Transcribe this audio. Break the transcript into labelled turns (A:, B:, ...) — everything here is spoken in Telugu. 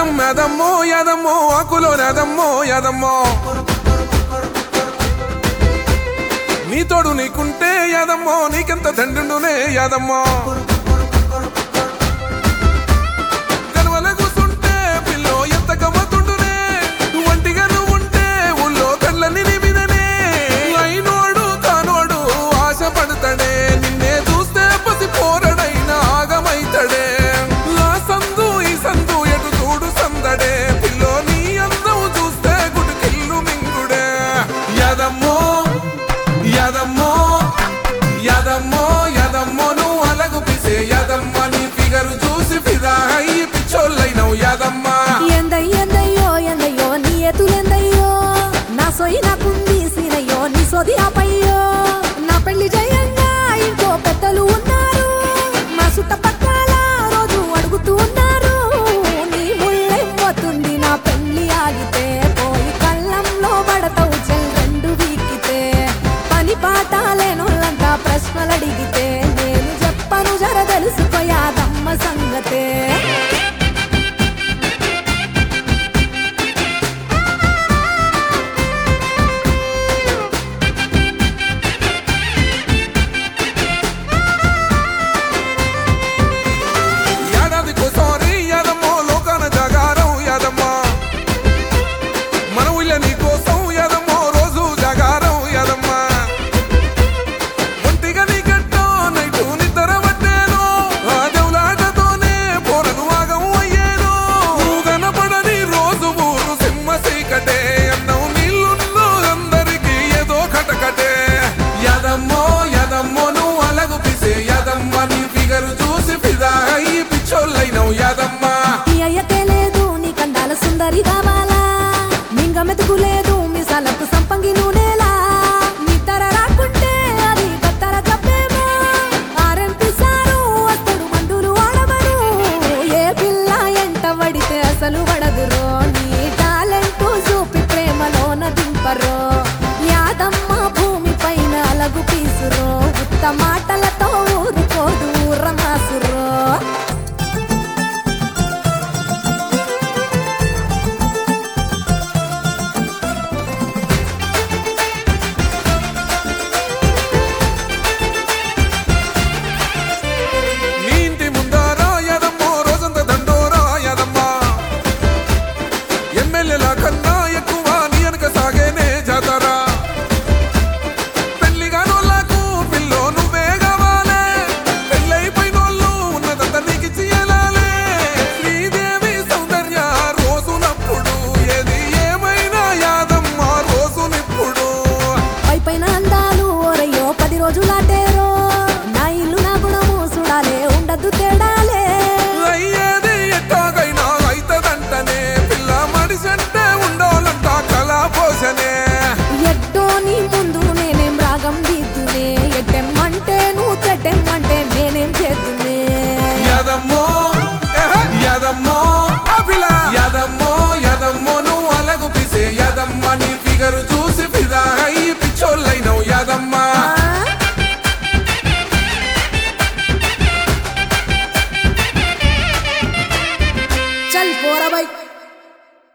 A: అందం యాదమ్మో యాదమ్మో ఆకులో యాదమ్మో యాదమ్మో నీ తోడు నీకుంటే యాదమ్మో నీకెంత దండునే యాదమ్మో కనువల కూసుంటే పిల్లో ఎంత గమ్మతుండునే ఒంటిగా నువ్వుంటే ఊళ్ళో కళ్ళని నిమిదనే అయినోడు కానోడు ఆశపడతాడే నిన్నే చూస్తే పసి పోరడైన ఆగమైతాడే ఆ సందు ఈ సందు ఎటు చూడు సందడే పిల్లో నీ అందం చూస్తే గుడికిల్లు మింగుడే యాదమ్మో యాదమ్మో యాదమ్మో యాదమ్మో నువ్వు అలగు పిసే యాదమ్మ నీ ఫిగరు చూసి ఫిదా అయ్యి పిచ్చోళ్ళైనవు యాదమ్మ
B: ఎందయ్యో ఎందయ్యో నీ ఎతులెందయ్యో నా సొయ్యి నాకుంది సీనయ్యో నీ సోది ఆపయ్యో నా పెళ్లి జయంగా ఇంకో పెద్దలు ఉన్నారు మా చుట్టపక్కల రోజు అడుగుతూ ఉన్నారు నీ ముళ్ళెమ్మోతుంది నా పెళ్లి ఆగితే పోయి కళ్ళంలో పడతావు చెల్ రెండు వీకితే పని పాట లేనోళ్ళంతా ప్రశ్నలు అడిగితే నేను చెప్పను జర తెలుసుకోయాదమ్మ సంగతే
A: ఏడాదికో సారి యాదమ్మో లోకాన జాగారం యాదమ్మ మన ఊళ్ళ నీ కోసం యాదమ్మో రోజు జాగారం యాదమ్మ ఒంటిగా నీ గట్టో నైటు నిద్ర పట్టేను ఆ దేవులాటతోనే పోరను ఆగం అయ్యేను నువ్వు కనపడని రోజు ఊరు సింహ సీకటే అన్నం నీళ్ళున్నో అందరికీ ఏదో కటకటే యాదమ్మో యాదమ్మో నువ్వు అలగు పిసే యాదమ్మ నీ ఫిగరు చూసి ఫిదా అయ్యి పిచ్చోళ్ళైనవు యాదమ్మ
B: ఈ అయ్యకే లేదు నీ కండాల సుందరి కావాలా మింగ మెతుకు లేదు మిసాలకు సంపంగి నూనెలా నిద్ర రాకుంటే అది కత్తర జబ్బేమో ఆరెంపిసారు అత్తడు మందులు వాడవరు ఏ పిల్ల ఎంట పడితే అసలు పడదురో నీ టాలెంట్ చూపి ప్రేమలోన దింపరో యాదమ్మ భూమి పైన అలగు పీసురో ఉత్త మాటల